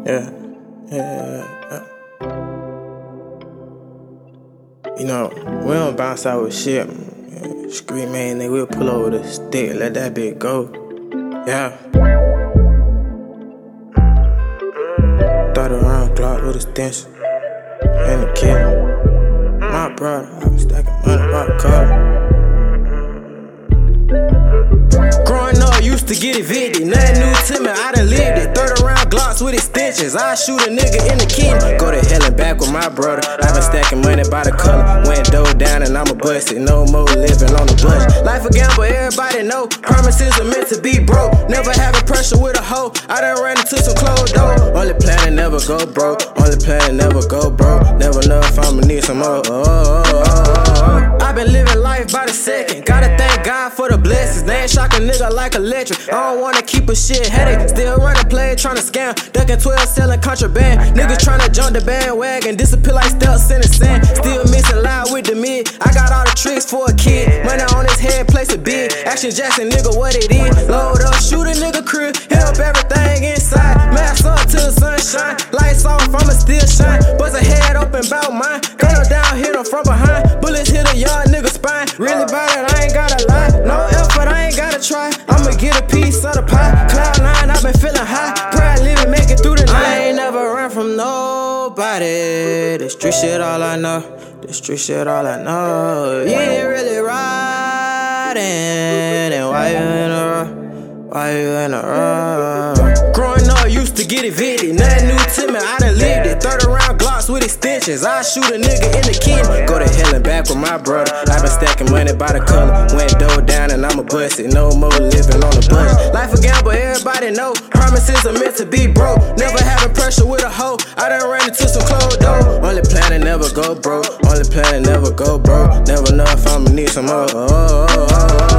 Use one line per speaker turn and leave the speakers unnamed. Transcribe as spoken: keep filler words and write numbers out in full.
Yeah, yeah, yeah. You know, we don't bounce out with shit. Street man, they will pull over the stick, let that bitch go. Yeah. thirty round Glock with a stench and a kid. My brother, I was stacking money by the car. Growing up, used to get evicted. Nothing new to me, I done lived it. thirty round Glocks with extensions. I shoot a nigga in the kidney. Go to hell and back with my brother. I been stacking money by the color. Went dough down and I'ma bust it. No more living on the budget. Life a gamble, everybody know. Promises are meant to be broke. Never having pressure with a hoe. I done ran into some closed door. Only plan to never go broke. Only plan to never go broke. Never know if I'ma need some more. Oh, oh, oh, oh, oh. I been living life by the second. Gotta thank God for the blessings. They ain't shock a nigga like electric. I don't wanna keep a shit headache. Still running play, tryna scam. Ducking twelve, selling contraband. Niggas tryna jump the bandwagon. Disappear like steps in the sand. Still missing loud with the mid. I got all the tricks for a kid. Money on his head, place a bid. Action Jackson, nigga, what it is. Load up, shoot a nigga crib. Hit up everything inside. Mask up till the sunshine. Lights off, I'ma still shine. Bust a head open bout mine. Gun her down, hit him from behind. Bullets hit a young nigga spine. Really bout it, I ain't gotta lie. No effort, I ain't gotta try. I'ma get a piece of the pie. Cloud nine, I been feeling high. Proud living, make it through the night. I ain't never run from nobody. The street shit all I know. The street shit all I know. You ain't really riding. And why you in a rush? Why you in a rush? Growing up, used to get evicted. Nothing new to me, I done lived it. thirty round Glocks with extensions. I shoot a nigga in the kidney. Go to hell and back with my brother. I been stacking money by the color. Went dough down and I'ma bust it. No more living on the budget. Life a gamble, everybody know. Promises are meant to be broke. Never having pressure with a hoe. I done ran into some closed door. Only plan to never go broke. Only plan to never go broke. Never know if I'ma need some more. Oh, oh, oh, oh.